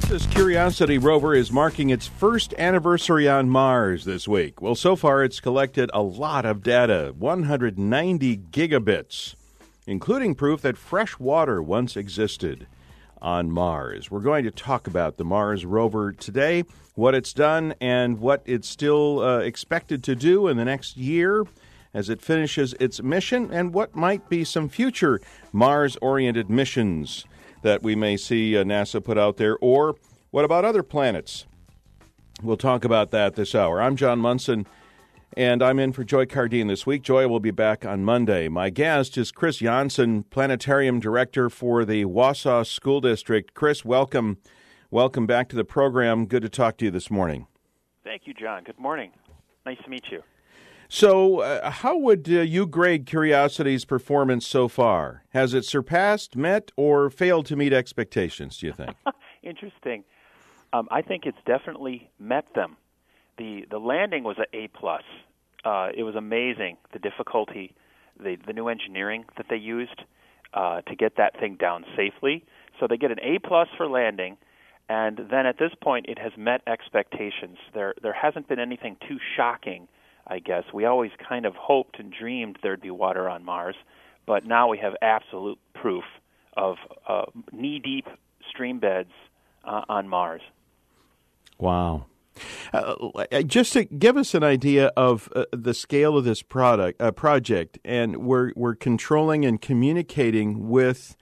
NASA's Curiosity rover is marking its first anniversary on Mars this week. Well, so far it's collected a lot of data, 190 gigabits, including proof that fresh water once existed on Mars. We're going to talk about the Mars rover today, what it's done, and what it's still expected to do in the next year as it finishes its mission, and what might be some future Mars-oriented missions that we may see NASA put out there, or what about other planets? We'll talk about that this hour. I'm John Munson, and I'm in for Joy Cardine this week. Joy will be back on Monday. My guest is Chris Janssen, Planetarium Director for the Wausau School District. Chris, welcome. Welcome back to the program. Good to talk to you this morning. Thank you, John. Good morning. Nice to meet you. So how would you grade Curiosity's performance so far? Has it surpassed, met, or failed to meet expectations, do you think? Interesting. I think it's definitely met them. The landing was an A+. It was amazing, the difficulty, the new engineering that they used to get that thing down safely. So they get an A+ for landing, and then at this point it has met expectations. There hasn't been anything too shocking, I guess. We always kind of hoped and dreamed there'd be water on Mars, but now we have absolute proof of knee-deep stream beds on Mars. Wow. Just to give us an idea of the scale of this project, and we're controlling and communicating with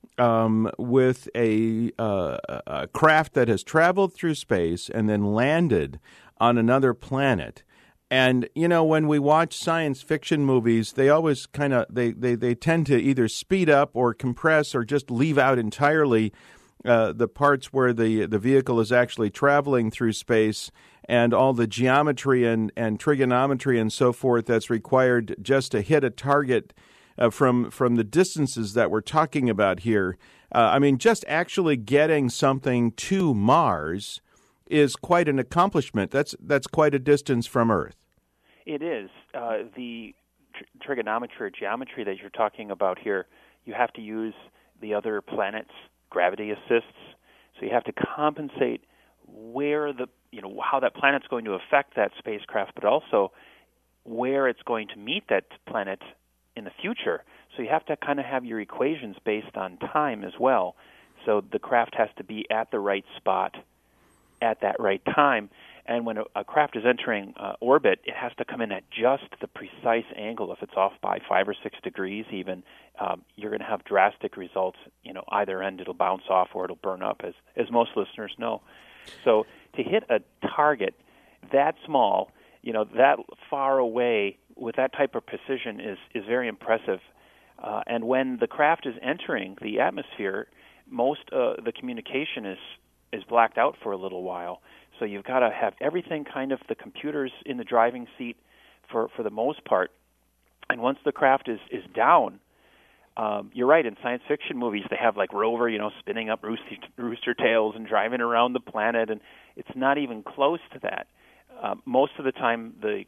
a craft that has traveled through space and then landed on another planet. And, you know, when we watch science fiction movies, they always kind of, they tend to either speed up or compress or just leave out entirely the parts where the vehicle is actually traveling through space and all the geometry and trigonometry and so forth that's required just to hit a target from the distances that we're talking about here. I mean, just actually getting something to Mars is quite an accomplishment. That's quite a distance from Earth. It is. The trigonometry or geometry that you're talking about here, you have to use the other planets' gravity assists. So you have to compensate where how that planet's going to affect that spacecraft, but also where it's going to meet that planet in the future. So you have to kind of have your equations based on time as well. So the craft has to be at the right spot at that right time. And when a craft is entering orbit, it has to come in at just the precise angle. If it's off by 5 or 6 degrees even, you're going to have drastic results. Either end it'll bounce off or it'll burn up, as most listeners know. So to hit a target that small, that far away with that type of precision is very impressive. And when the craft is entering the atmosphere, most the communication is blacked out for a little while. So you've got to have everything kind of the computers in the driving seat for the most part. And once the craft is down, you're right, in science fiction movies they have like rover, spinning up rooster tails and driving around the planet, and it's not even close to that. Most of the time the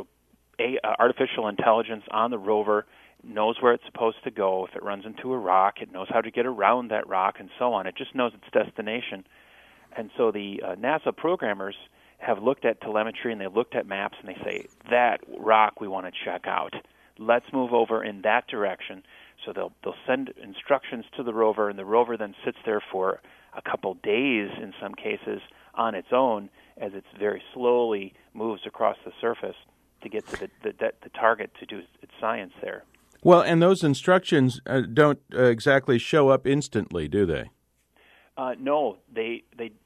artificial intelligence on the rover knows where it's supposed to go. If it runs into a rock, it knows how to get around that rock and so on. It just knows its destination. And so the NASA programmers have looked at telemetry and they've looked at maps and they say, that rock we want to check out. Let's move over in that direction. So they'll send instructions to the rover, and the rover then sits there for a couple days in some cases on its own as it very slowly moves across the surface to get to the target to do its science there. Well, and those instructions don't exactly show up instantly, do they? No, they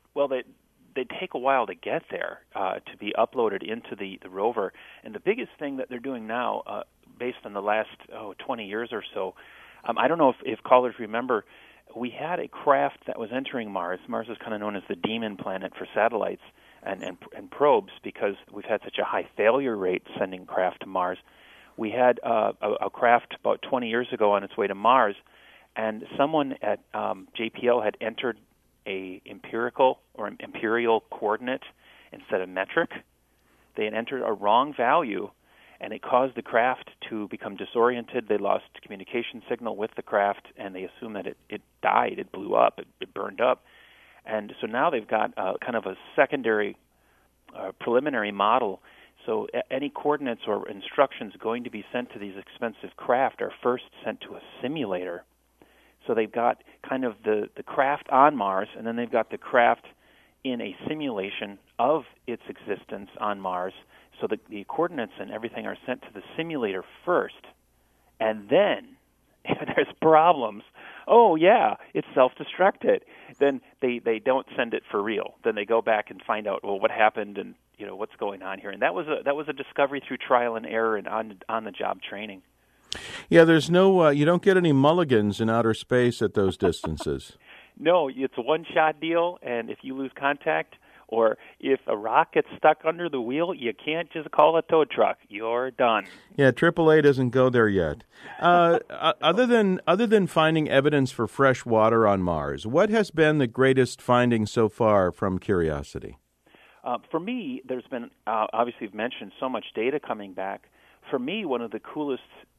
take a while to get there, to be uploaded into the rover. And the biggest thing that they're doing now, based on the last 20 years or so, I don't know if callers remember, we had a craft that was entering Mars. Mars is kind of known as the demon planet for satellites and probes because we've had such a high failure rate sending craft to Mars. We had a craft about 20 years ago on its way to Mars, and someone at JPL had entered a imperial coordinate instead of metric. They had entered a wrong value, and it caused the craft to become disoriented. They lost communication signal with the craft, and they assumed that it died, it blew up, it burned up. And so now they've got kind of a secondary preliminary model. So any coordinates or instructions going to be sent to these expensive craft are first sent to a simulator. So they've got kind of the craft on Mars, and then they've got the craft in a simulation of its existence on Mars. So the coordinates and everything are sent to the simulator first. And then, if there's problems, oh, yeah, it's self-destructed. Then they don't send it for real. Then they go back and find out, well, what happened and, what's going on here. And that was a discovery through trial and error and on-the-job training. Yeah, there's no, you don't get any mulligans in outer space at those distances. No, it's a one-shot deal, and if you lose contact or if a rock gets stuck under the wheel, you can't just call a tow truck. You're done. Yeah, AAA doesn't go there yet. Other than finding evidence for fresh water on Mars, what has been the greatest finding so far from Curiosity? For me, there's been, obviously you've mentioned so much data coming back. For me, one of the coolest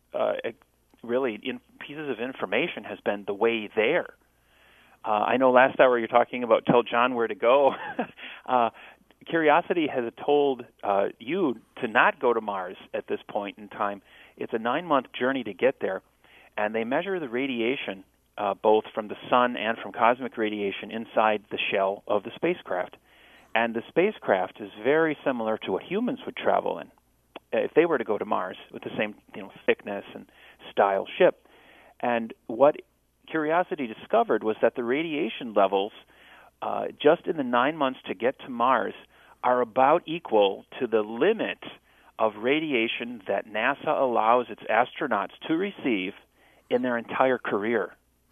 pieces of information has been the way there. I know last hour you're talking about tell John where to go. Curiosity has told you to not go to Mars at this point in time. It's a 9-month journey to get there, and they measure the radiation both from the sun and from cosmic radiation inside the shell of the spacecraft. And the spacecraft is very similar to what humans would travel in if they were to go to Mars with the same thickness and style ship. And what Curiosity discovered was that the radiation levels just in the 9 months to get to Mars are about equal to the limit of radiation that NASA allows its astronauts to receive in their entire career.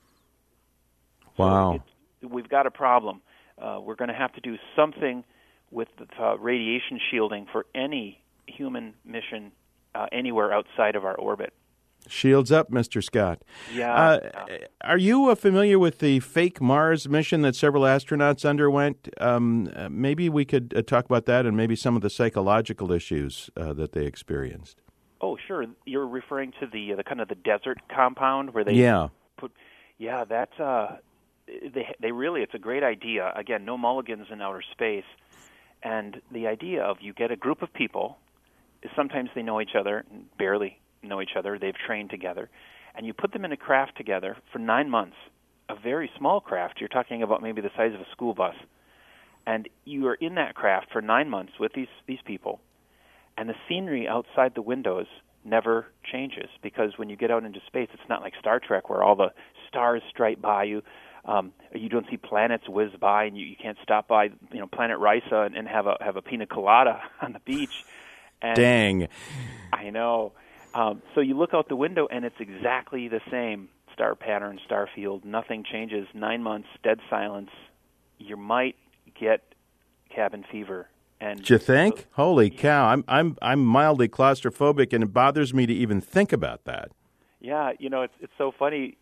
Wow. So we've got a problem. We're going to have to do something with the radiation shielding for any human mission anywhere outside of our orbit. Shields up, Mr. Scott. Yeah. Are you familiar with the fake Mars mission that several astronauts underwent? Maybe we could talk about that and maybe some of the psychological issues that they experienced. Oh, sure. You're referring to the kind of the desert compound where they put. Yeah, that's they really. It's a great idea. Again, no mulligans in outer space, and the idea of you get a group of people. Sometimes they know each other, barely know each other. They've trained together, and you put them in a craft together for 9 months. A very small craft. You're talking about maybe the size of a school bus, and you are in that craft for 9 months with these people, and the scenery outside the windows never changes because when you get out into space, it's not like Star Trek where all the stars stripe by you. You don't see planets whiz by, and you can't stop by, Planet Risa and have a pina colada on the beach. And dang. I know. So you look out the window, and it's exactly the same star pattern, star field. Nothing changes. 9 months, dead silence. You might get cabin fever. And do you think? Holy cow! I'm mildly claustrophobic, and it bothers me to even think about that. Yeah, it's so funny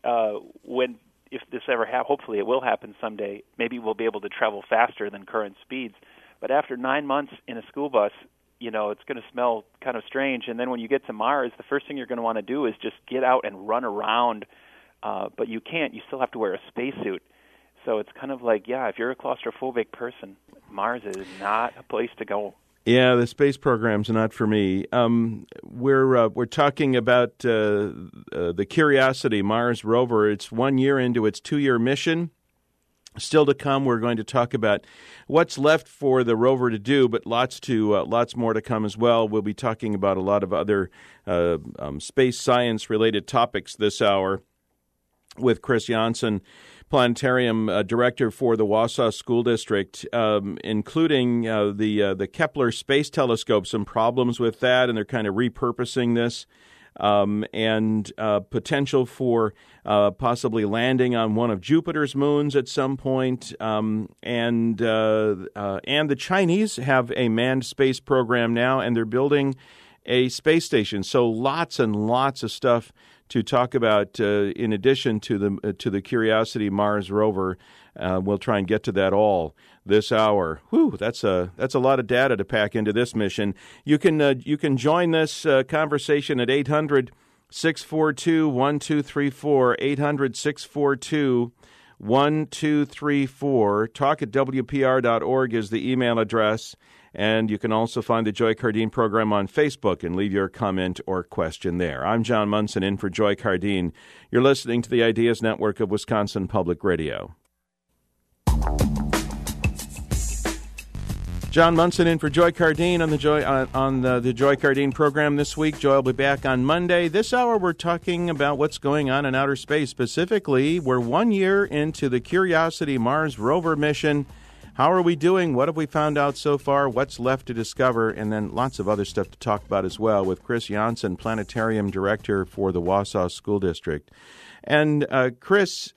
if this ever happens. Hopefully, it will happen someday. Maybe we'll be able to travel faster than current speeds. But after 9 months in a school bus, it's going to smell kind of strange. And then when you get to Mars, the first thing you're going to want to do is just get out and run around. But you can't. You still have to wear a spacesuit. So it's kind of like, if you're a claustrophobic person, Mars is not a place to go. Yeah, the space program's not for me. We're talking about the Curiosity Mars rover. It's 1 year into its 2-year mission. Still to come, we're going to talk about what's left for the rover to do, but lots more to come as well. We'll be talking about a lot of other space science-related topics this hour with Chris Janssen, Planetarium Director for the Wausau School District, including the Kepler Space Telescope, some problems with that, and they're kind of repurposing this. And potential for possibly landing on one of Jupiter's moons at some point. And the Chinese have a manned space program now, and they're building a space station. So lots and lots of stuff to talk about in addition to the Curiosity Mars rover. We'll try and get to that all this hour. Whew, that's a lot of data to pack into this mission. You can join this conversation at 800-642-1234, 800-642-1234. 1234. Talk at WPR.org is the email address. And you can also find the Joy Cardine program on Facebook and leave your comment or question there. I'm John Munson in for Joy Cardine. You're listening to the Ideas Network of Wisconsin Public Radio. John Munson in for Joy Cardine on the Joy Cardine program this week. Joy will be back on Monday. This hour we're talking about what's going on in outer space. Specifically, we're 1 year into the Curiosity Mars rover mission. How are we doing? What have we found out so far? What's left to discover? And then lots of other stuff to talk about as well with Chris Janssen, Planetarium Director for the Wausau School District. And Chris,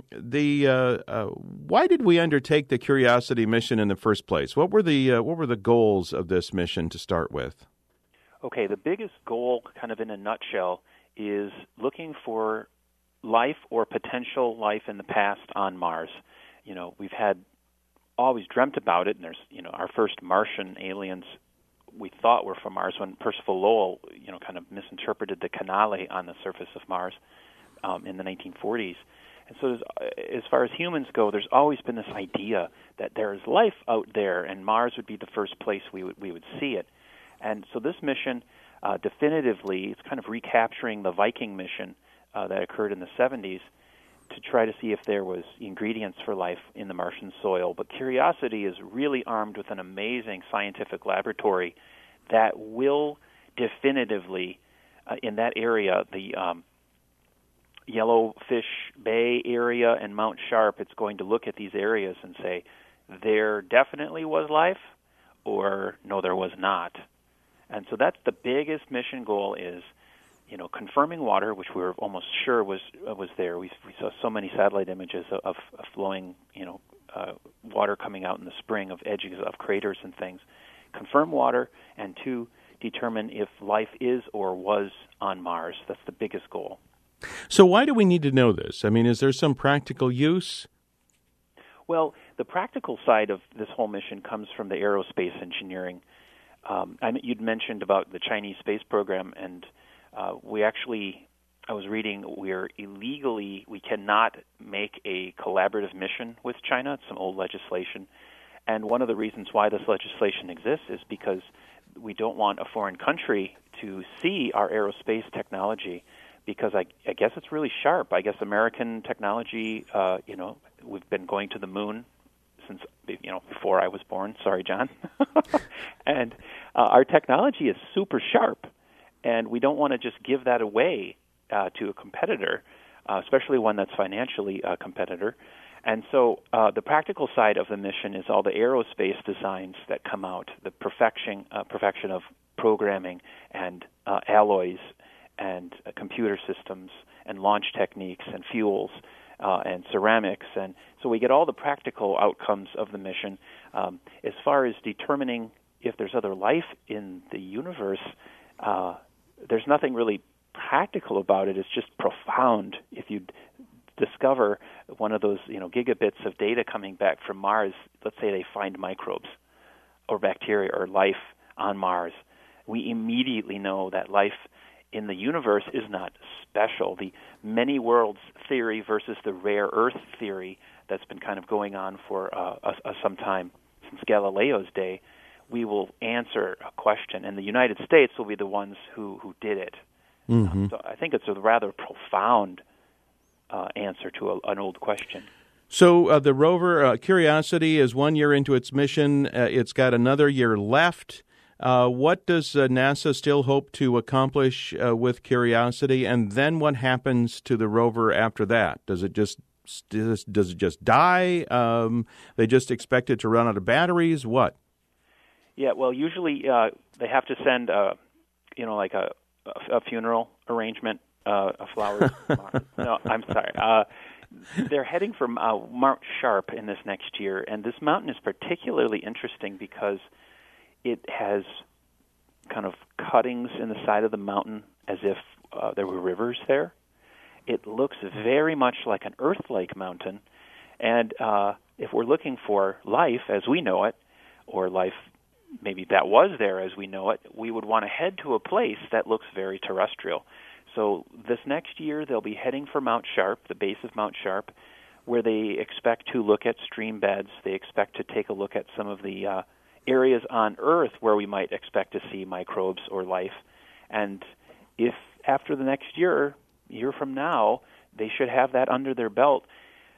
why did we undertake the Curiosity mission in the first place? What were the goals of this mission to start with? Okay, the biggest goal, kind of in a nutshell, is looking for life or potential life in the past on Mars. You know, we've always dreamt about it, and there's, our first Martian aliens we thought were from Mars when Percival Lowell, kind of misinterpreted the canale on the surface of Mars in the 1940s. And so as far as humans go, there's always been this idea that there is life out there, and Mars would be the first place we would see it. And so this mission, definitively, it's kind of recapturing the Viking mission that occurred in the 70s, to try to see if there was ingredients for life in the Martian soil. But Curiosity is really armed with an amazing scientific laboratory that will definitively, in that area, the Yellowfish Bay area and Mount Sharp, it's going to look at these areas and say, there definitely was life, or no, there was not. And so that's the biggest mission goal is, confirming water, which we were almost sure was there. We saw so many satellite images of flowing, water coming out in the spring of edges of craters and things. Confirm water, and 2, determine if life is or was on Mars. That's the biggest goal. So why do we need to know this? I mean, is there some practical use? Well, the practical side of this whole mission comes from the aerospace engineering. You'd mentioned about the Chinese space program, and I was reading, we cannot make a collaborative mission with China. It's some old legislation. And one of the reasons why this legislation exists is because we don't want a foreign country to see our aerospace technology, because I guess it's really sharp. I guess American technology, we've been going to the moon since, before I was born. Sorry, John. And our technology is super sharp. And we don't want to just give that away to a competitor, especially one that's financially a competitor. And so the practical side of the mission is all the aerospace designs that come out, the perfection of programming and alloys and computer systems and launch techniques and fuels and ceramics. And so we get all the practical outcomes of the mission. As far as determining if there's other life in the universe, there's nothing really practical about it. It's just profound. If you discover one of those, gigabits of data coming back from Mars, let's say they find microbes or bacteria or life on Mars, we immediately know that life in the universe is not special. The many worlds theory versus the rare Earth theory that's been kind of going on for some time since Galileo's day, we will answer a question, and the United States will be the ones who did it. Mm-hmm. So I think it's a rather profound answer to an old question. So the rover Curiosity is 1 year into its mission. It's got another year left. What does NASA still hope to accomplish with Curiosity, and then what happens to the rover after that? Does it just die? They just expect it to run out of batteries? What? Yeah, well, usually they have to send, like a funeral arrangement, a flowers. No, I'm sorry. They're heading for Mount Sharp in this next year, and this mountain is particularly interesting because it has kind of cuttings in the side of the mountain as if there were rivers there. It looks very much like an Earth-like mountain, and if we're looking for life as we know it, or life maybe that was there as we know it, we would want to head to a place that looks very terrestrial. So this next year, they'll be heading for Mount Sharp, the base of Mount Sharp. where they expect to look at stream beds. They expect to take a look at some of the areas on Earth where we might expect to see microbes or life. And if after the next year from now, they should have that under their belt.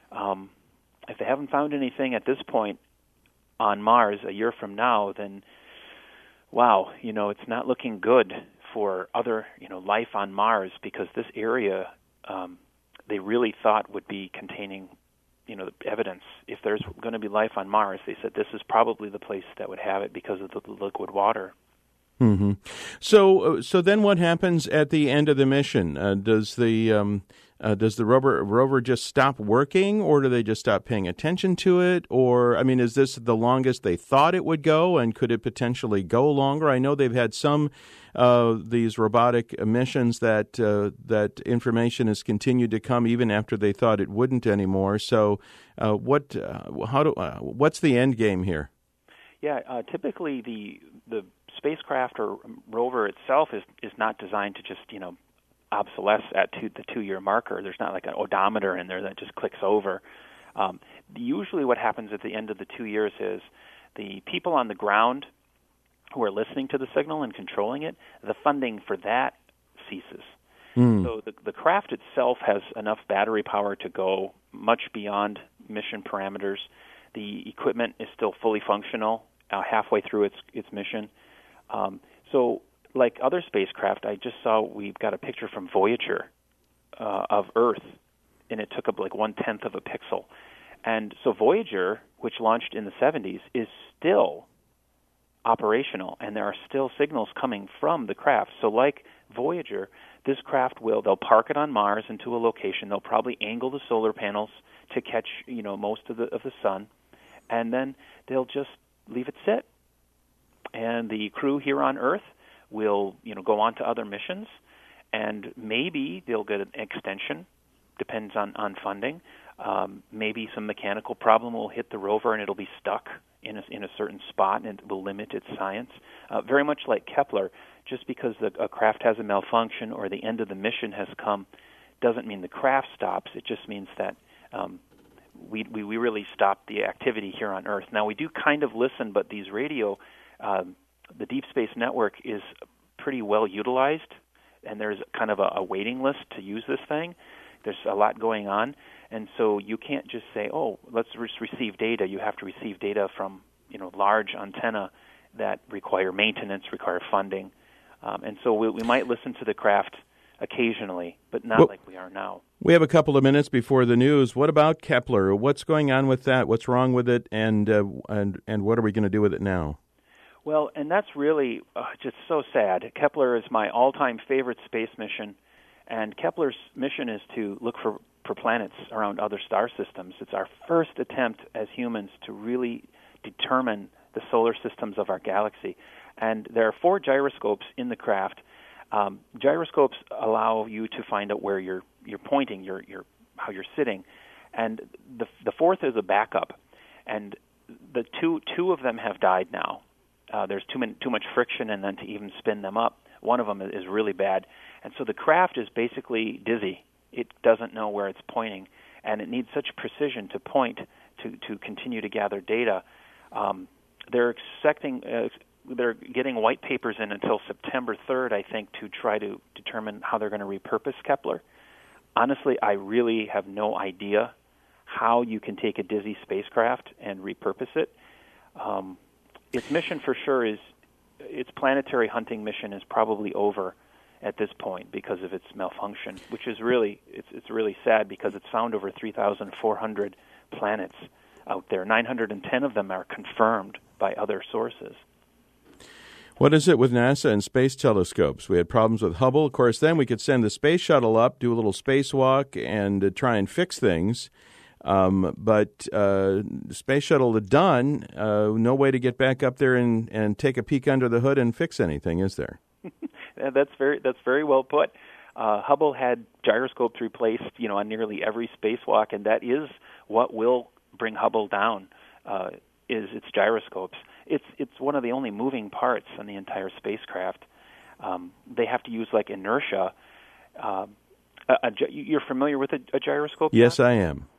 If they haven't found anything at this point on Mars a year from now, then wow, it's not looking good for other, life on Mars, because this area they really thought would be containing, the evidence. If there's going to be life on Mars, they said this is probably the place that would have it because of the liquid water. Mm-hmm. So then what happens at the end of the mission? Does the rover just stop working, or do they just stop paying attention to it? Or, is this the longest they thought it would go, and could it potentially go longer? I know they've had some these robotic missions that information has continued to come even after they thought it wouldn't anymore. So, what's the end game here? Yeah, typically the spacecraft or rover itself is not designed to just obsolesce at the 2-year marker. There's not like an odometer in there that just clicks over. Usually what happens at the end of the 2 years is the people on the ground who are listening to the signal and controlling it, the funding for that ceases. So the craft itself has enough battery power to go much beyond mission parameters. The equipment is still fully functional halfway through its mission. So like other spacecraft, I just saw we've got a picture from Voyager of Earth, and it took up like 1/10 of a pixel. And so Voyager, which launched in the 70s, is still operational, and there are still signals coming from the craft. So like Voyager, this craft they'll park it on Mars into a location. They'll probably angle the solar panels to catch, most of the sun, and then they'll just leave it sit. And the crew here on Earth will, go on to other missions, and maybe they'll get an extension, depends on funding. Maybe some mechanical problem will hit the rover and it'll be stuck in a certain spot, and it will limit its science. Very much like Kepler, just because a craft has a malfunction or the end of the mission has come doesn't mean the craft stops. It just means that we really stop the activity here on Earth. Now, we do kind of listen, but these radio, the Deep Space Network is pretty well utilized, and there's kind of a waiting list to use this thing. There's a lot going on, and so you can't just say, oh, let's receive data. You have to receive data from, large antenna that require maintenance, require funding. And so we might listen to the craft occasionally, but not like we are now. We have a couple of minutes before the news. What about Kepler? What's going on with that? What's wrong with it, and what are we going to do with it now? Well, and that's really just so sad. Kepler is my all-time favorite space mission, and Kepler's mission is to look for planets around other star systems. It's our first attempt as humans to really determine the solar systems of our galaxy. And there are 4 gyroscopes in the craft. Gyroscopes allow you to find out where you're pointing, how you're sitting, and the 4th is a backup. And the two of them have died now. There's too much friction, and then to even spin them up, one of them is really bad. And so the craft is basically dizzy. It doesn't know where it's pointing, and it needs such precision to point to continue to gather data. They're getting white papers in until September 3rd, I think, to try to determine how they're going to repurpose Kepler. Honestly, I really have no idea how you can take a dizzy spacecraft and repurpose it. Its mission for sure its planetary hunting mission is probably over at this point because of its malfunction, which is really it's really sad because it's found over 3,400 planets out there. 910 of them are confirmed by other sources. What is it with NASA and space telescopes? We had problems with Hubble. Of course, then we could send the space shuttle up, do a little spacewalk, and try and fix things. But the space shuttle is done. No way to get back up there and take a peek under the hood and fix anything, is there? That's very well put. Hubble had gyroscopes replaced, on nearly every spacewalk, and that is what will bring Hubble down. Is its gyroscopes. It's one of the only moving parts on the entire spacecraft. They have to use like inertia. You're familiar with a gyroscope? Yes, I am.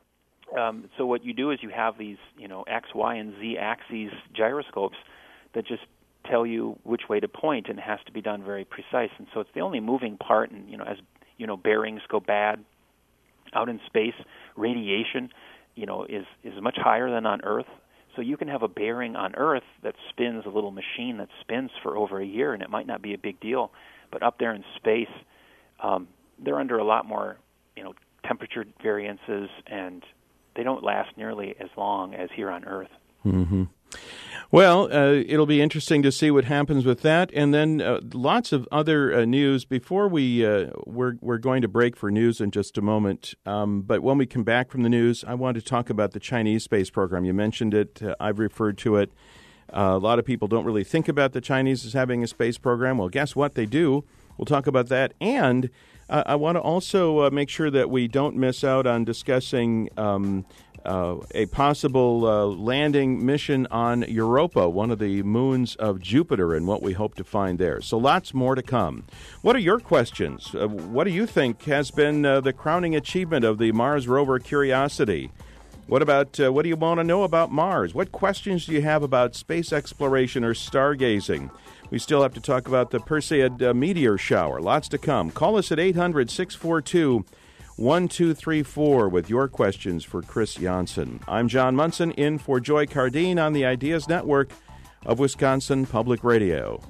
So what you do is you have these, X, Y, and Z axes gyroscopes that just tell you which way to point, and it has to be done very precise. And so it's the only moving part. And as bearings go bad out in space, radiation, is much higher than on Earth. So you can have a bearing on Earth that spins, a little machine that spins for over a year, and it might not be a big deal. But up there in space, they're under a lot more, temperature variances, and they don't last nearly as long as here on Earth. Mm-hmm. Well, it'll be interesting to see what happens with that, and then lots of other news. Before we're going to break for news in just a moment, but when we come back from the news, I want to talk about the Chinese space program. You mentioned it. I've referred to it. A lot of people don't really think about the Chinese as having a space program. Well, guess what? They do. We'll talk about that, and I want to also make sure that we don't miss out on discussing a possible landing mission on Europa, one of the moons of Jupiter, and what we hope to find there. So lots more to come. What are your questions? What do you think has been the crowning achievement of the Mars rover Curiosity? What do you want to know about Mars? What questions do you have about space exploration or stargazing? We still have to talk about the Perseid meteor shower. Lots to come. Call us at 800-642-1234 with your questions for Chris Janssen. I'm John Munson, in for Joy Cardine on the Ideas Network of Wisconsin Public Radio.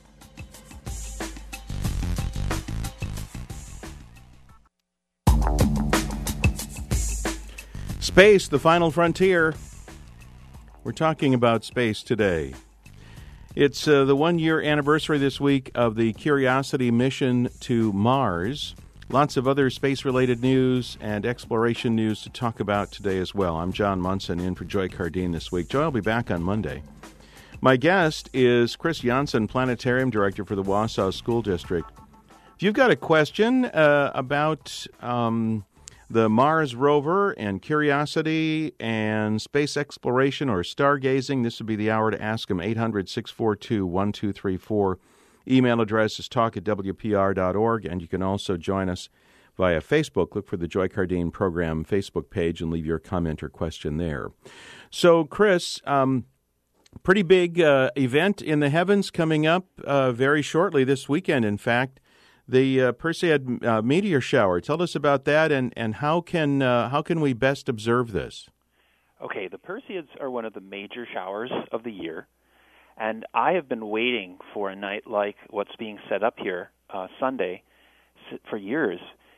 Space, the final frontier. We're talking about space today. It's the one-year anniversary this week of the Curiosity mission to Mars. Lots of other space-related news and exploration news to talk about today as well. I'm John Munson, in for Joy Cardine this week. Joy will be back on Monday. My guest is Chris Janssen, Planetarium Director for the Wausau School District. If you've got a question about the Mars rover and Curiosity and space exploration or stargazing, this would be the hour to ask them. 800-642-1234. Email address is talk@wpr.org, and you can also join us via Facebook. Look for the Joy Cardine Program Facebook page and leave your comment or question there. So, Chris, pretty big event in the heavens coming up very shortly this weekend, in fact. The Perseid meteor shower. Tell us about that, and how can we best observe this? Okay, the Perseids are one of the major showers of the year, and I have been waiting for a night like what's being set up here Sunday for years.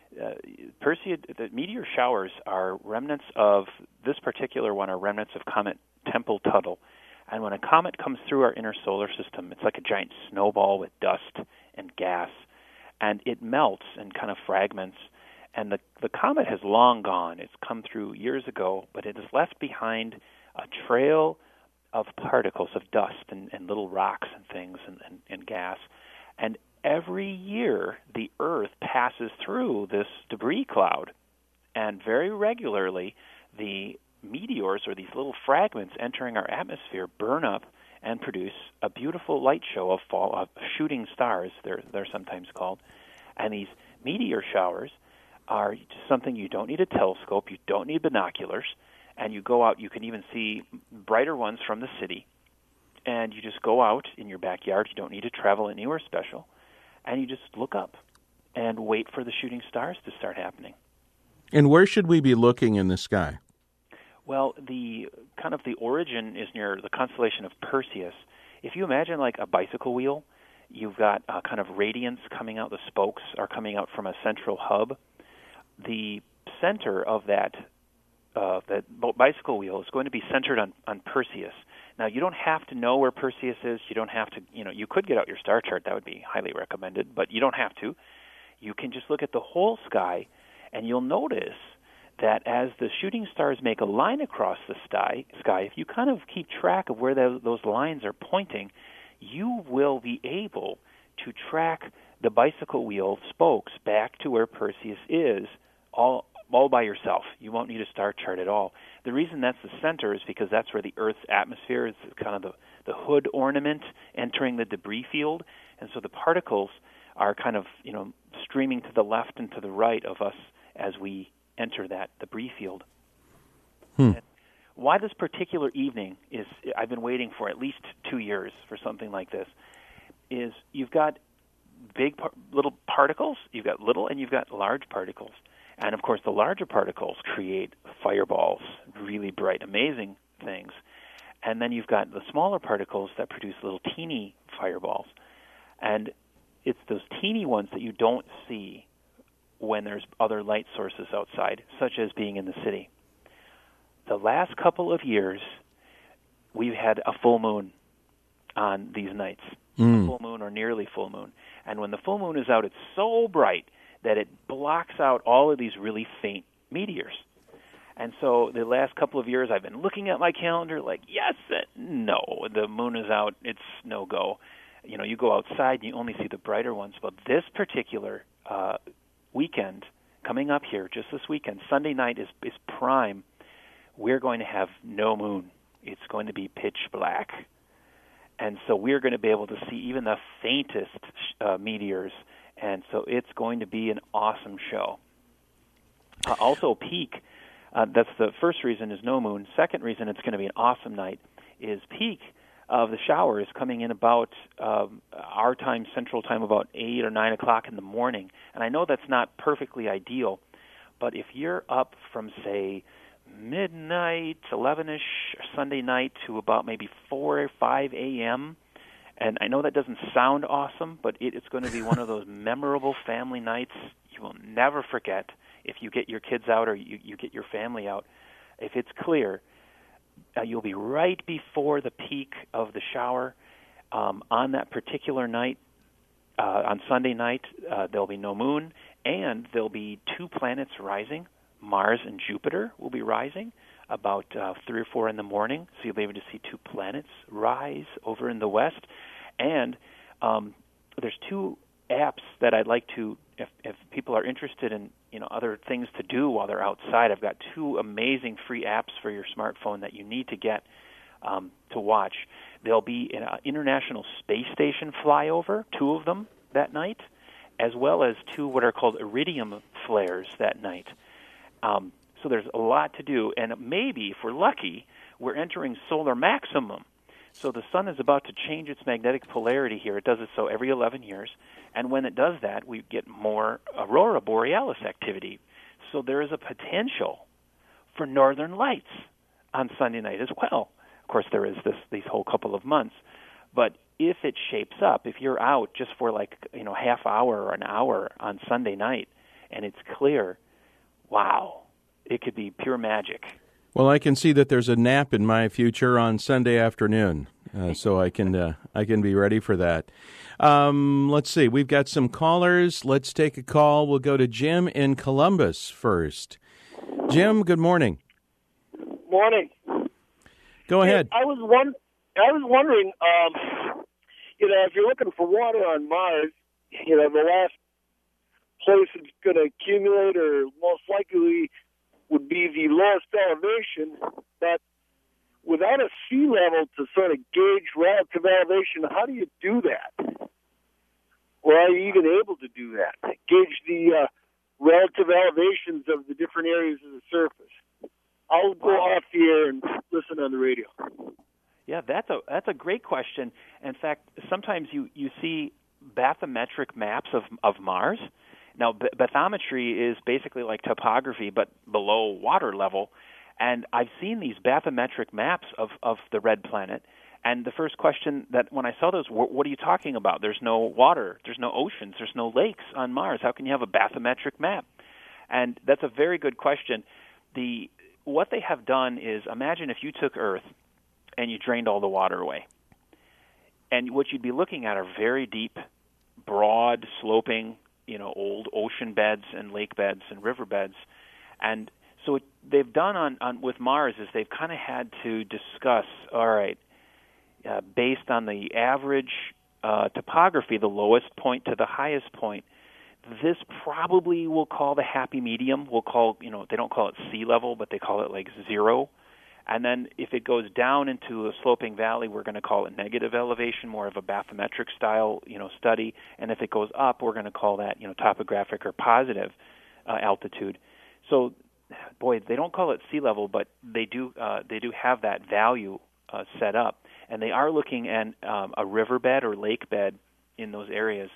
The meteor showers are remnants of this particular one, are remnants of Comet Tempel-Tuttle. And when a comet comes through our inner solar system, it's like a giant snowball with dust and gas. And it melts in kind of fragments. And the comet has long gone. It's come through years ago, but it has left behind a trail of particles of dust and little rocks and things and gas. And every year, the Earth passes through this debris cloud. And very regularly, the meteors, or these little fragments entering our atmosphere, burn up and produce a beautiful light show of shooting stars, they're sometimes called. And these meteor showers are something you don't need a telescope, you don't need binoculars, and you go out, you can even see brighter ones from the city, and you just go out in your backyard, you don't need to travel anywhere special, and you just look up and wait for the shooting stars to start happening. And where should we be looking in the sky? Well, the origin is near the constellation of Perseus. If you imagine like a bicycle wheel, you've got kind of radiance coming out. The spokes are coming out from a central hub. The center of that bicycle wheel is going to be centered on Perseus. Now, you don't have to know where Perseus is. You don't have to, you could get out your star chart. That would be highly recommended, but you don't have to. You can just look at the whole sky, and you'll notice that as the shooting stars make a line across the sky, if you kind of keep track of where those lines are pointing, you will be able to track the bicycle wheel spokes back to where Perseus is all by yourself. You won't need a star chart at all. The reason that's the center is because that's where the Earth's atmosphere is, kind of the hood ornament entering the debris field, and so the particles are kind of streaming to the left and to the right of us as we enter that debris field. And why this particular evening is, I've been waiting for at least 2 years for something like this, is you've got big little particles, you've got little and you've got large particles. And, of course, the larger particles create fireballs, really bright, amazing things. And then you've got the smaller particles that produce little teeny fireballs. And it's those teeny ones that you don't see when there's other light sources outside, such as being in the city. The last couple of years, we've had a full moon on these nights, a full moon or nearly full moon. And when the full moon is out, it's so bright that it blocks out all of these really faint meteors. And so the last couple of years, I've been looking at my calendar like, yes, no, the moon is out, it's no-go. You know, you go outside and you only see the brighter ones. But this particular weekend, coming up here, just this weekend, Sunday night is prime. We're going to have no moon. It's going to be pitch black. And so we're going to be able to see even the faintest meteors. And so it's going to be an awesome show. Also, peak. That's the first reason is no moon. Second reason it's going to be an awesome night is peak of the shower is coming in about our time, Central Time, about 8 or 9 o'clock in the morning. And I know that's not perfectly ideal, but if you're up from, say, midnight, 11-ish Sunday night to about maybe 4 or 5 a.m., and I know that doesn't sound awesome, but it's going to be one of those memorable family nights you will never forget if you get your kids out or you get your family out. If it's clear, you'll be right before the peak of the shower. On that particular night, on Sunday night, there'll be no moon, and there'll be 2 planets rising. Mars and Jupiter will be rising about 3 or 4 in the morning, so you'll be able to see 2 planets rise over in the west. And there's 2 apps that I'd like to, if people are interested in other things to do while they're outside, I've got 2 amazing free apps for your smartphone that you need to get to watch. There'll be an International Space Station flyover, 2 of them that night, as well as 2 what are called iridium flares that night. So there's a lot to do, and maybe, if we're lucky, we're entering solar maximum. So the sun is about to change its magnetic polarity here. It does it so every 11 years, and when it does that, we get more aurora borealis activity. So there is a potential for northern lights on Sunday night as well. Of course, there is these whole couple of months, but if it shapes up, if you're out just for half hour or an hour on Sunday night, and it's clear, wow, it could be pure magic. Well, I can see that there's a nap in my future on Sunday afternoon, so I can be ready for that. Let's see. We've got some callers. Let's take a call. We'll go to Jim in Columbus first. Jim, good morning. Morning. Go ahead. I was wondering, if you're looking for water on Mars, the last place it's going to accumulate or most likely would be the lowest elevation, but without a sea level to sort of gauge relative elevation, how do you do that? Or are you even able to do that? Gauge the relative elevations of the different areas of the surface. I'll go off here and listen on the radio. Yeah, that's a great question. In fact, sometimes you see bathymetric maps of Mars. Now, bathymetry is basically like topography, but below water level. And I've seen these bathymetric maps of the red planet. And the first question that when I saw those, what are you talking about? There's no water, there's no oceans, there's no lakes on Mars. How can you have a bathymetric map? And that's a very good question. What they have done is, imagine if you took Earth and you drained all the water away. And what you'd be looking at are very deep, broad, sloping, old ocean beds and lake beds and river beds. And so what they've done on with Mars is they've kind of had to discuss, all right, based on the average topography, the lowest point to the highest point, this probably we'll call the happy medium. We'll call, they don't call it sea level, but they call it like 0. And then if it goes down into a sloping valley, we're going to call it negative elevation, more of a bathymetric style, study. And if it goes up, we're going to call that, topographic or positive altitude. So boy, they don't call it sea level, but they do have that value set up, and they are looking at a riverbed or lake bed in those areas.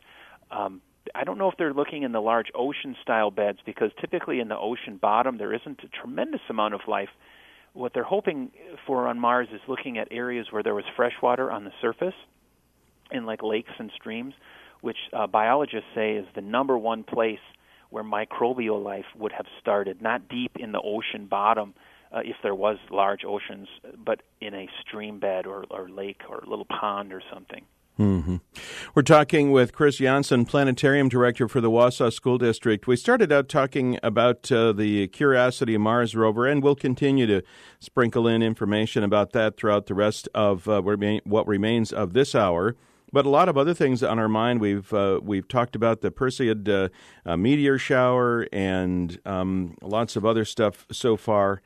I don't know if they're looking in the large ocean-style beds, because typically in the ocean bottom there isn't a tremendous amount of life. What they're hoping for on Mars is looking at areas where there was fresh water on the surface, in like lakes and streams, which biologists say is the number one place where microbial life would have started, not deep in the ocean bottom if there was large oceans, but in a stream bed or lake or a little pond or something. Mm-hmm. We're talking with Chris Janssen, Planetarium Director for the Wausau School District. We started out talking about the Curiosity Mars rover, and we'll continue to sprinkle in information about that throughout the rest of what remains of this hour. But a lot of other things on our mind. We've talked about the Perseid meteor shower and lots of other stuff so far.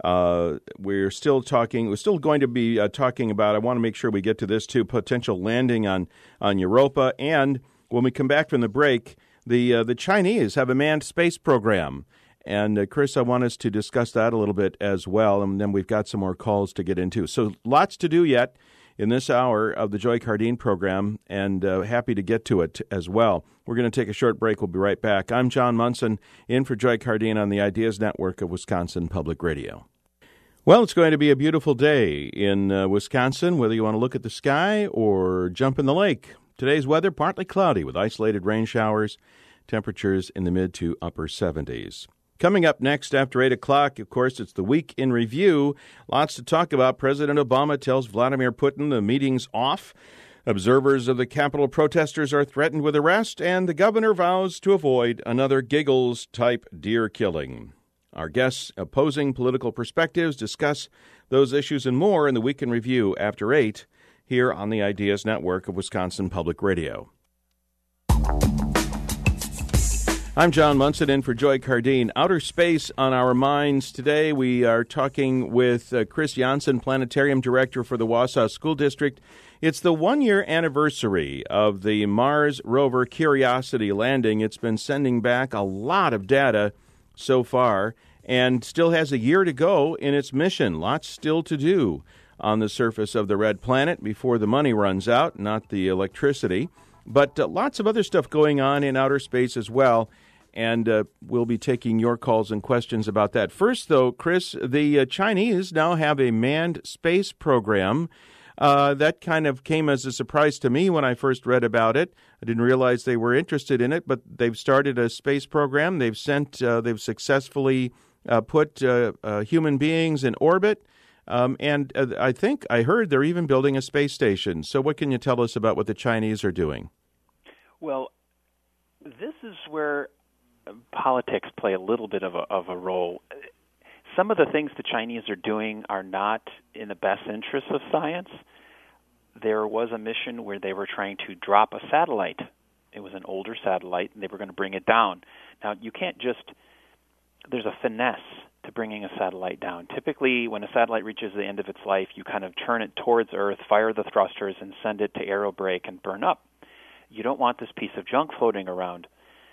We're still going to be talking about, I want to make sure we get to this too, potential landing on Europa. And when we come back from the break, the Chinese have a manned space program. And Chris, I want us to discuss that a little bit as well. And then we've got some more calls to get into. So lots to do yet in this hour of the Joy Cardine program, and happy to get to it as well. We're going to take a short break. We'll be right back. I'm John Munson, in for Joy Cardine on the Ideas Network of Wisconsin Public Radio. Well, it's going to be a beautiful day in Wisconsin, whether you want to look at the sky or jump in the lake. Today's weather, partly cloudy with isolated rain showers, temperatures in the mid to upper 70s. Coming up next after 8 o'clock, of course, it's the Week in Review. Lots to talk about. President Obama tells Vladimir Putin the meeting's off. Observers of the Capitol protesters are threatened with arrest, and the governor vows to avoid another Giggles-type deer killing. Our guests, opposing political perspectives, discuss those issues and more in the Week in Review after 8 here on the Ideas Network of Wisconsin Public Radio. I'm John Munson, in for Joy Cardine. Outer space on our minds today. We are talking with Chris Janssen, Planetarium Director for the Wausau School District. It's the one-year anniversary of the Mars rover Curiosity landing. It's been sending back a lot of data so far and still has a year to go in its mission. Lots still to do on the surface of the red planet before the money runs out, not the electricity. But lots of other stuff going on in outer space as well. And we'll be taking your calls and questions about that. First, though, Chris, the Chinese now have a manned space program. That kind of came as a surprise to me when I first read about it. I didn't realize they were interested in it, but they've started a space program. They've successfully put human beings in orbit. And I think I heard they're even building a space station. So what can you tell us about what the Chinese are doing? Well, this is where politics play a little bit of a role. Some of the things the Chinese are doing are not in the best interests of science. There was a mission where they were trying to drop a satellite. It was an older satellite, and they were going to bring it down. Now, you can't there's a finesse to bringing a satellite down. Typically, when a satellite reaches the end of its life, you kind of turn it towards Earth, fire the thrusters, and send it to aerobrake and burn up. You don't want this piece of junk floating around.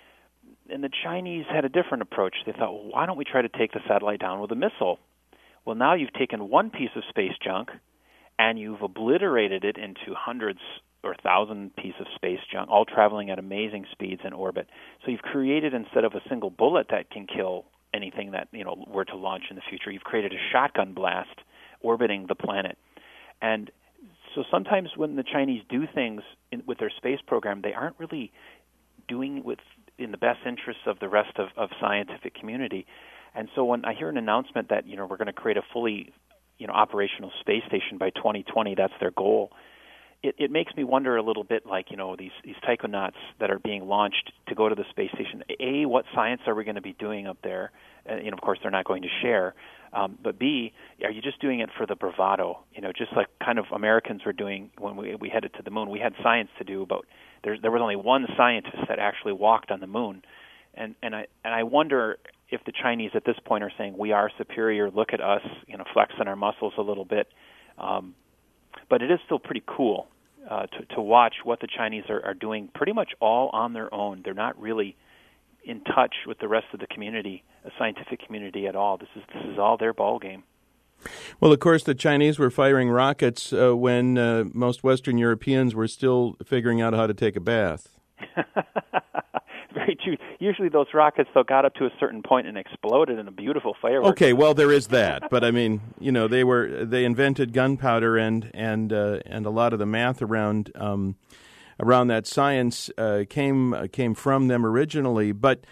And the Chinese had a different approach. They thought, well, why don't we try to take the satellite down with a missile? Well, now you've taken one piece of space junk, and you've obliterated it into hundreds or thousand pieces of space junk, all traveling at amazing speeds in orbit. So you've created, instead of a single bullet that can kill anything that were to launch in the future, you've created a shotgun blast orbiting the planet. And so sometimes when the Chinese do things with their space program, they aren't really doing it in the best interests of the rest of scientific community. And so when I hear an announcement that we're going to create a fully operational space station by 2020, that's their goal, it makes me wonder a little bit, like these taikonauts that are being launched to go to the space station. A, what science are we going to be doing up there? Of course, they're not going to share. But B, are you just doing it for the bravado? Just like kind of Americans were doing when we headed to the moon. We had science to do, but there was only one scientist that actually walked on the moon. And I wonder if the Chinese at this point are saying, we are superior, look at us, flexing our muscles a little bit. But it is still pretty cool to watch what the Chinese are doing pretty much all on their own. They're not really in touch with the rest of the community scientific community at all. This is all their ball game. Well, of course, the Chinese were firing rockets when most Western Europeans were still figuring out how to take a bath. Very true. Usually those rockets, though, got up to a certain point and exploded in a beautiful firework. Okay, well, there is that. But, I mean, they invented gunpowder and a lot of the math around that science came from them originally. But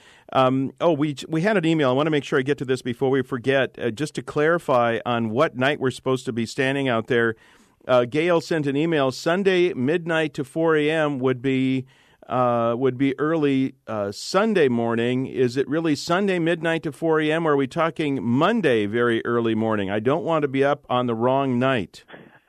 we had an email. I want to make sure I get to this before we forget. Just to clarify on what night we're supposed to be standing out there, Gail sent an email. Sunday midnight to 4 a.m. would be early Sunday morning. Is it really Sunday midnight to 4 a.m. or are we talking Monday very early morning? I don't want to be up on the wrong night.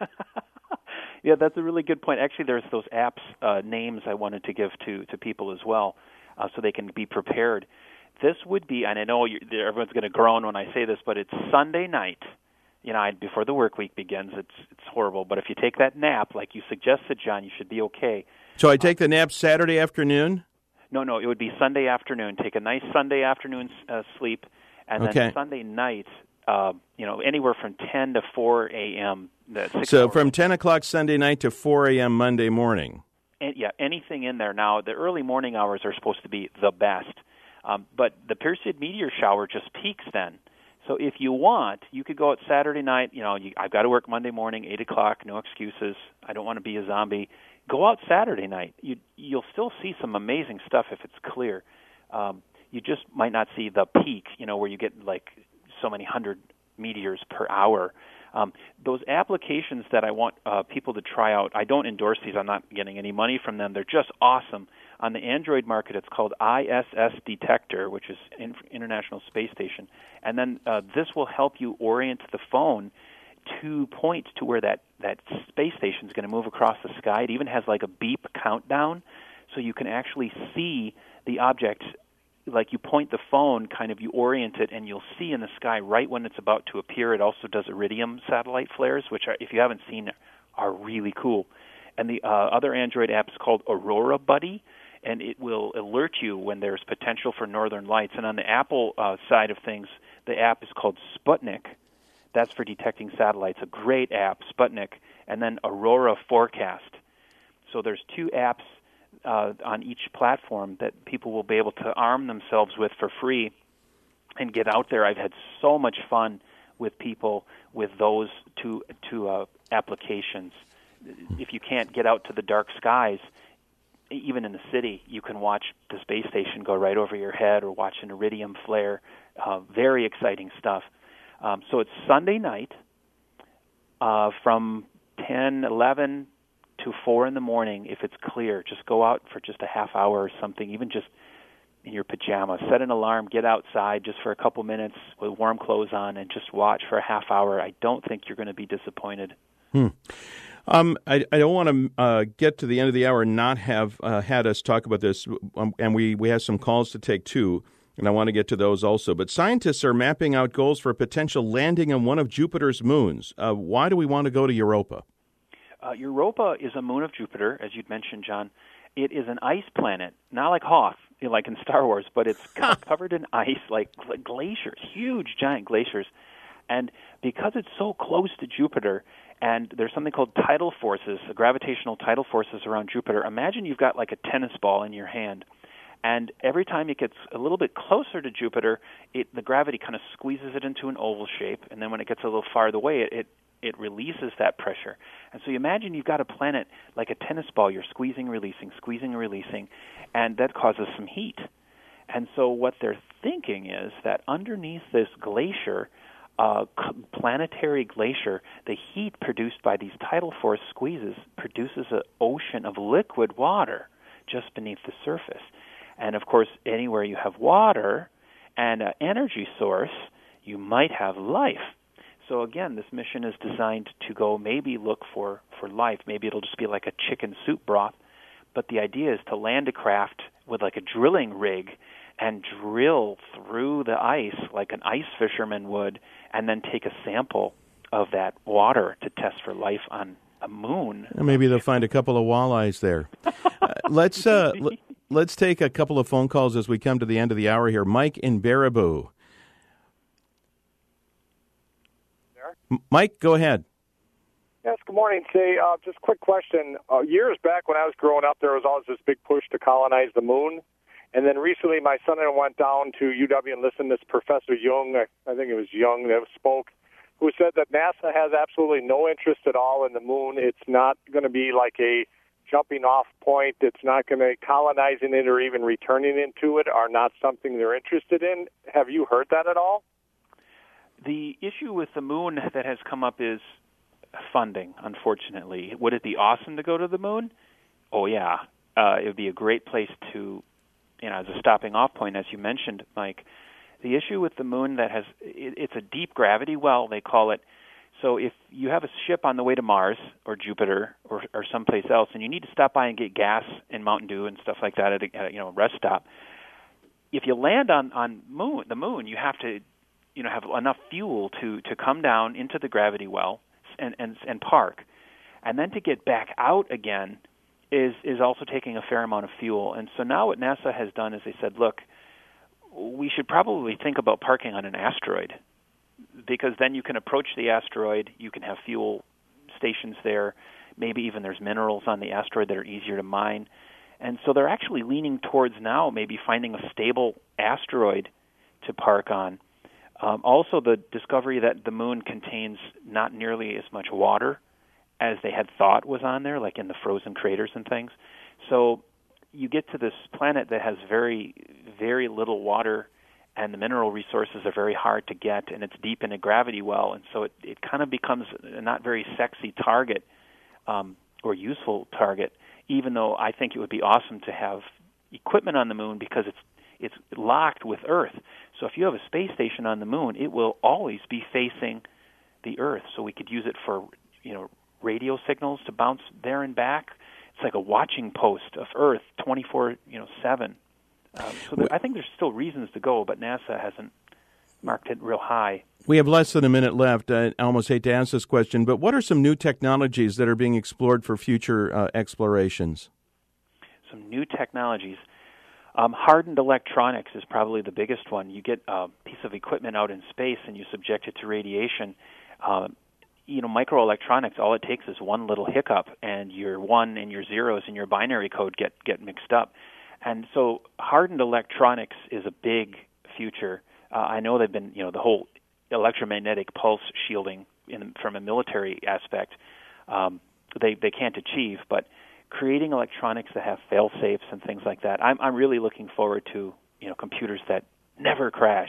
Yeah, that's a really good point. Actually, there's those apps names I wanted to give to people as well, so they can be prepared. This would be, and I know everyone's going to groan when I say this, but it's Sunday night. Before the work week begins, it's horrible. But if you take that nap, like you suggested, John, you should be okay. So I take the nap Saturday afternoon? No, it would be Sunday afternoon. Take a nice Sunday afternoon sleep, and then Sunday night, anywhere from 10 to 4 a.m. So from 10 o'clock Sunday night to 4 a.m. Monday morning. And, anything in there. Now, the early morning hours are supposed to be the best, but the Perseid meteor shower just peaks then. So if you want, you could go out Saturday night. I've got to work Monday morning, 8 o'clock, no excuses. I don't want to be a zombie. Go out Saturday night. You'll still see some amazing stuff if it's clear. You just might not see the peak, where you get like so many hundred meteors per hour. Those applications that I want people to try out, I don't endorse these. I'm not getting any money from them. They're just awesome. On the Android market, it's called ISS Detector, which is International Space Station. And then this will help you orient the phone to point to where that space station is going to move across the sky. It even has like a beep countdown, so you can actually see the object. Like you point the phone, kind of you orient it, and you'll see in the sky right when it's about to appear. It also does iridium satellite flares, which, if you haven't seen, are really cool. And the other Android app is called Aurora Buddy, and it will alert you when there's potential for northern lights. And on the Apple side of things, the app is called Sputnik. That's for detecting satellites, a great app, Sputnik, and then Aurora Forecast. So there's two apps on each platform that people will be able to arm themselves with for free and get out there. I've had so much fun with people with those two applications. If you can't get out to the dark skies, even in the city, you can watch the space station go right over your head or watch an iridium flare. Very exciting stuff. So it's Sunday night from 10, 11 to 4 in the morning. If it's clear, just go out for just a half hour or something, even just in your pajamas. Set an alarm, get outside just for a couple minutes with warm clothes on and just watch for a half hour. I don't think you're going to be disappointed. I don't want to get to the end of the hour and not have had us talk about this, and we have some calls to take too. And I want to get to those also. But scientists are mapping out goals for a potential landing on one of Jupiter's moons. Why do we want to go to Europa? Europa is a moon of Jupiter, as you'd mentioned, John. It is an ice planet, not like Hoth, like in Star Wars, but it's covered in ice, like glaciers, huge, giant glaciers. And because it's so close to Jupiter, and there's something called tidal forces, the gravitational tidal forces around Jupiter, imagine you've got like a tennis ball in your hand. And every time it gets a little bit closer to Jupiter, the gravity kind of squeezes it into an oval shape, and then when it gets a little farther away, it releases that pressure. And so you imagine you've got a planet like a tennis ball. You're squeezing, releasing, and that causes some heat. And so what they're thinking is that underneath this glacier, planetary glacier, the heat produced by these tidal force squeezes produces an ocean of liquid water just beneath the surface. And, of course, anywhere you have water and an energy source, you might have life. So, again, this mission is designed to go maybe look for life. Maybe it'll just be like a chicken soup broth. But the idea is to land a craft with like a drilling rig and drill through the ice like an ice fisherman would, and then take a sample of that water to test for life on a moon. Maybe they'll find a couple of walleyes there. Let's take a couple of phone calls as we come to the end of the hour here. Mike in Baraboo. Mike, go ahead. Yes, good morning. Say, just a quick question. Years back when I was growing up, there was always this big push to colonize the moon. And then recently my son and I went down to UW and listened to this Professor Jung, I think it was Jung that spoke, who said that NASA has absolutely no interest at all in the moon. It's not going to be like a jumping off point. It's not going to colonizing it or even returning into it are not something they're interested in. Have you heard that at all? The issue with the moon that has come up is funding, unfortunately. Would it be awesome to go to the moon? Oh, yeah. It would be a great place to, as a stopping off point, as you mentioned, Mike. The issue with the moon it's a deep gravity well, they call it. So if you have a ship on the way to Mars or Jupiter or someplace else, and you need to stop by and get gas and Mountain Dew and stuff like that at a rest stop, if you land on the moon, you have to have enough fuel to come down into the gravity well and park. And then to get back out again is also taking a fair amount of fuel. And so now what NASA has done is they said, look, we should probably think about parking on an asteroid, because then you can approach the asteroid, you can have fuel stations there, maybe even there's minerals on the asteroid that are easier to mine. And so they're actually leaning towards now maybe finding a stable asteroid to park on. Also, the discovery that the moon contains not nearly as much water as they had thought was on there, like in the frozen craters and things. So you get to this planet that has very, very little water, and the mineral resources are very hard to get, and it's deep in a gravity well, and so it kind of becomes a not very sexy target or useful target, even though I think it would be awesome to have equipment on the moon because it's locked with Earth. So if you have a space station on the moon, it will always be facing the Earth. So we could use it for, radio signals to bounce there and back. It's like a watching post of Earth 24/7. I think there's still reasons to go, but NASA hasn't marked it real high. We have less than a minute left. I almost hate to ask this question, but what are some new technologies that are being explored for future explorations? Some new technologies. Hardened electronics is probably the biggest one. You get a piece of equipment out in space and you subject it to radiation. Microelectronics, all it takes is one little hiccup, and your 1 and your zeros in your binary code get mixed up. And so hardened electronics is a big future. I know they've been, the whole electromagnetic pulse shielding from a military aspect, they can't achieve, but creating electronics that have fail-safes and things like that, I'm really looking forward to, computers that never crash.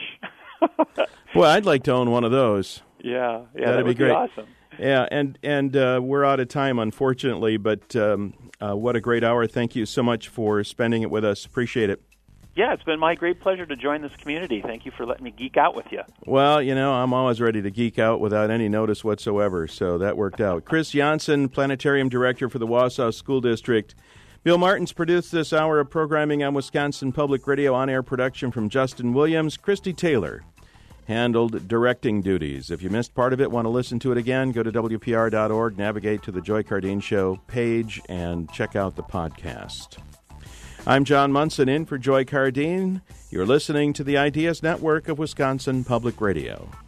Well, I'd like to own one of those. Yeah, that'd be great. Awesome. Yeah, and we're out of time, unfortunately, but what a great hour. Thank you so much for spending it with us. Appreciate it. Yeah, it's been my great pleasure to join this community. Thank you for letting me geek out with you. Well, I'm always ready to geek out without any notice whatsoever, so that worked out. Chris Janssen, Planetarium Director for the Wausau School District. Bill Martins produced this hour of programming on Wisconsin Public Radio. On-air production from Justin Williams. Christy Taylor handled directing duties. If you missed part of it, want to listen to it again, go to WPR.org, navigate to the Joy Cardine Show page, and check out the podcast. I'm John Munson in for Joy Cardine. You're listening to the Ideas Network of Wisconsin Public Radio.